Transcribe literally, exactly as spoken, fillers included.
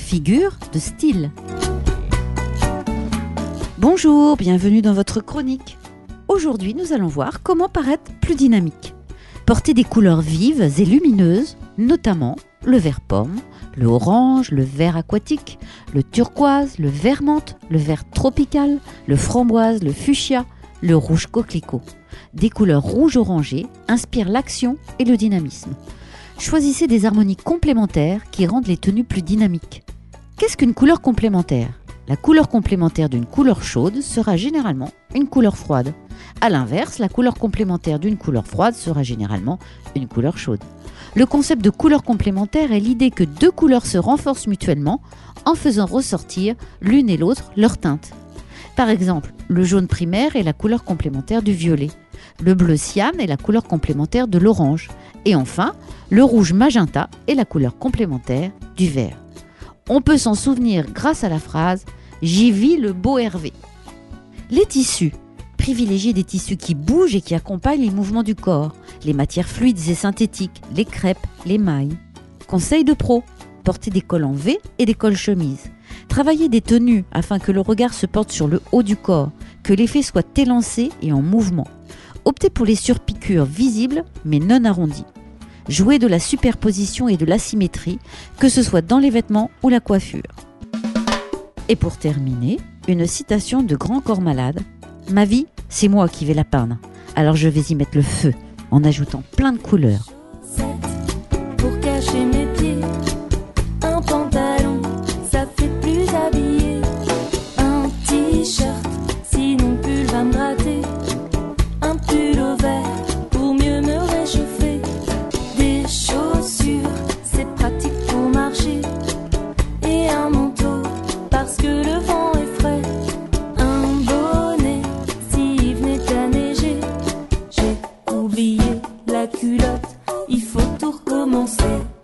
figure de style. Bonjour, bienvenue dans votre chronique. Aujourd'hui, nous allons voir comment paraître plus dynamique. Porter des couleurs vives et lumineuses, notamment le vert pomme, le orange, le vert aquatique, le turquoise, le vert menthe, le vert tropical, le framboise, le fuchsia, le rouge coquelicot. Des couleurs rouge-orangées inspirent l'action et le dynamisme. Choisissez des harmonies complémentaires qui rendent les tenues plus dynamiques. Qu'est-ce qu'une couleur complémentaire ? La couleur complémentaire d'une couleur chaude sera généralement une couleur froide. A l'inverse, la couleur complémentaire d'une couleur froide sera généralement une couleur chaude. Le concept de couleur complémentaire est l'idée que deux couleurs se renforcent mutuellement en faisant ressortir l'une et l'autre leur teinte. Par exemple, le jaune primaire est la couleur complémentaire du violet, le bleu cyan est la couleur complémentaire de l'orange, et enfin, le rouge magenta est la couleur complémentaire du vert. On peut s'en souvenir grâce à la phrase « J'y vis le beau Hervé ». Les tissus. Privilégiez des tissus qui bougent et qui accompagnent les mouvements du corps, les matières fluides et synthétiques, les crêpes, les mailles. Conseil de pro, portez des cols en V et des cols chemises. Travaillez des tenues afin que le regard se porte sur le haut du corps, que l'effet soit élancé et en mouvement. Optez pour les surpiqûres visibles mais non arrondies. Jouez de la superposition et de l'asymétrie, que ce soit dans les vêtements ou la coiffure. Et pour terminer, une citation de Grand Corps Malade. « Ma vie, c'est moi qui vais la peindre. Alors je vais y mettre le feu en ajoutant plein de couleurs. » Pour cacher mes pieds, un pantalon, ça fait plus habillé. Un t-shirt, sinon pull va me gratter. Un pull au vert, pour mieux me réchauffer. Des chaussures, c'est pratique pour marcher. Et un manteau, parce que le vent est frais. Un bonnet, s'il venait à neiger. J'ai oublié la culotte, il faut tout recommencer.